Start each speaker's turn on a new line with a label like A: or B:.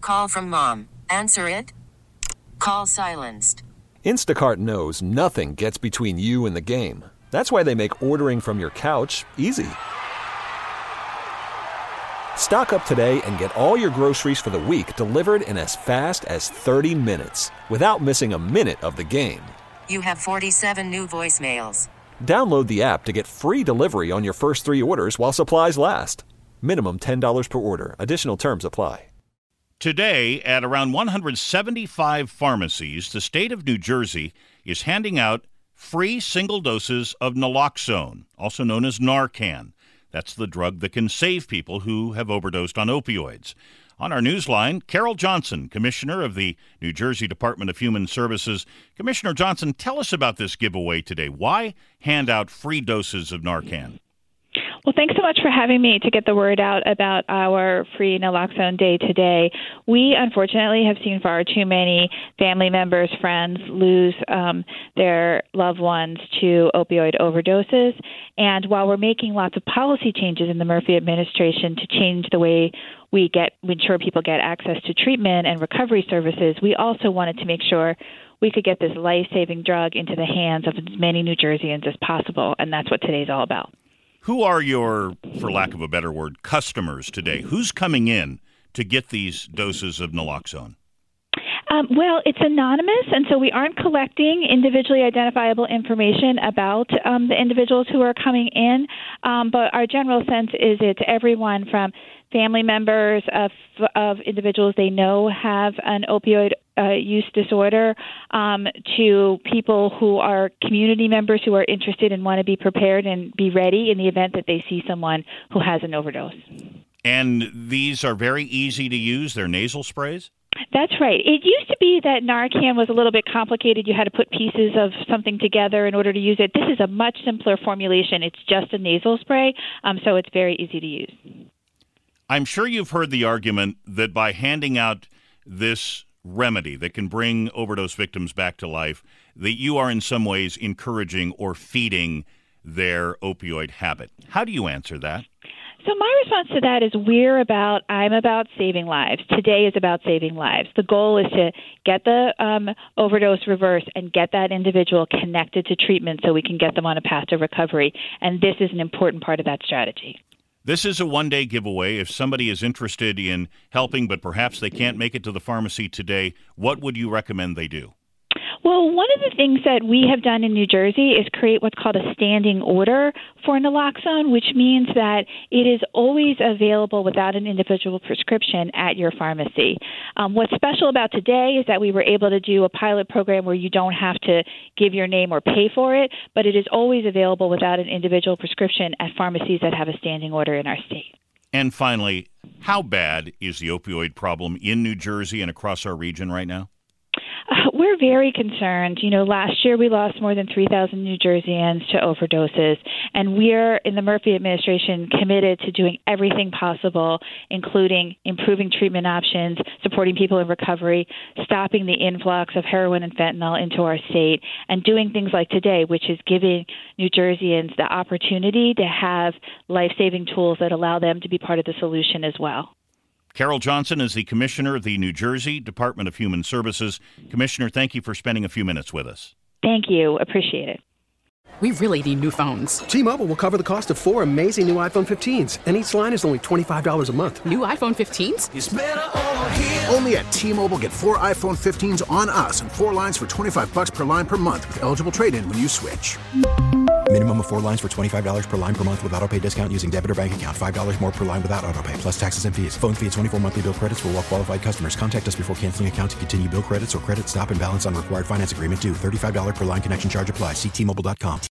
A: Call from mom. Answer it. Call silenced.
B: Instacart knows nothing gets between you and the game. That's why they make ordering from your couch easy. Stock up today and get all your groceries for the week delivered in as fast as 30 minutes without missing a minute of the game.
A: You have 47 new voicemails.
B: Download the app to get free delivery on your first 3 orders while supplies last. Minimum $10 per order. Additional terms apply.
C: Today, at around 175 pharmacies, the state of New Jersey is handing out free single doses of naloxone, also known as Narcan. That's the drug that can save people who have overdosed on opioids. On our newsline, Carol Johnson, Commissioner of the New Jersey Department of Human Services. Commissioner Johnson, tell us about this giveaway today. Why hand out free doses of Narcan?
D: Well, thanks so much for having me to get the word out about our free naloxone day today. We, unfortunately, have seen far too many family members, friends lose their loved ones to opioid overdoses. And while we're making lots of policy changes in the Murphy administration to change the way we ensure people get access to treatment and recovery services, we also wanted to make sure we could get this life-saving drug into the hands of as many New Jerseyans as possible, and that's what today's all about.
C: Who are your, for lack of a better word, customers today? Who's coming in to get these doses of naloxone?
D: Well, it's anonymous, and so we aren't collecting individually identifiable information about the individuals who are coming in, but our general sense is it's everyone from family members of individuals they know have an opioid use disorder to people who are community members who are interested and want to be prepared and be ready in the event that they see someone who has an overdose.
C: And these are very easy to use. They're nasal sprays?
D: That's right. It used to be that Narcan was a little bit complicated. You had to put pieces of something together in order to use it. This is a much simpler formulation. It's just a nasal spray, so it's very easy to use.
C: I'm sure you've heard the argument that by handing out this remedy that can bring overdose victims back to life, that you are in some ways encouraging or feeding their opioid habit. How do you answer that?
D: So my response to that is I'm about saving lives. Today is about saving lives. The goal is to get the overdose reversed and get that individual connected to treatment so we can get them on a path to recovery. And this is an important part of that strategy.
C: This is a one-day giveaway. If somebody is interested in helping, but perhaps they can't make it to the pharmacy today, what would you recommend they do?
D: Well, one of the things that we have done in New Jersey is create what's called a standing order for naloxone, which means that it is always available without an individual prescription at your pharmacy. What's special about today is that we were able to do a pilot program where you don't have to give your name or pay for it, but it is always available without an individual prescription at pharmacies that have a standing order in our state.
C: And finally, how bad is the opioid problem in New Jersey and across our region right now?
D: We're very concerned. Last year we lost more than 3,000 New Jerseyans to overdoses, and we're, in the Murphy administration, committed to doing everything possible, including improving treatment options, supporting people in recovery, stopping the influx of heroin and fentanyl into our state, and doing things like today, which is giving New Jerseyans the opportunity to have life-saving tools that allow them to be part of the solution as well.
C: Carol Johnson is the Commissioner of the New Jersey Department of Human Services. Commissioner, thank you for spending a few minutes with us.
D: Thank you. Appreciate it.
E: We really need new phones.
F: T-Mobile will cover the cost of 4 amazing new iPhone 15s, and each line is only $25 a month.
E: New iPhone 15s?
G: It's better over here. Only at T-Mobile, get 4 iPhone 15s on us and 4 lines for $25 per line per month with eligible trade-in when you switch.
H: Minimum of 4 lines for $25 per line per month with autopay discount using debit or bank account. $5 more per line without autopay, plus taxes and fees. Phone fee at 24 monthly bill credits for well-qualified customers. Contact us before canceling account to continue bill credits or credit stop and balance on required finance agreement due. $35 per line connection charge applies. See T-Mobile.com.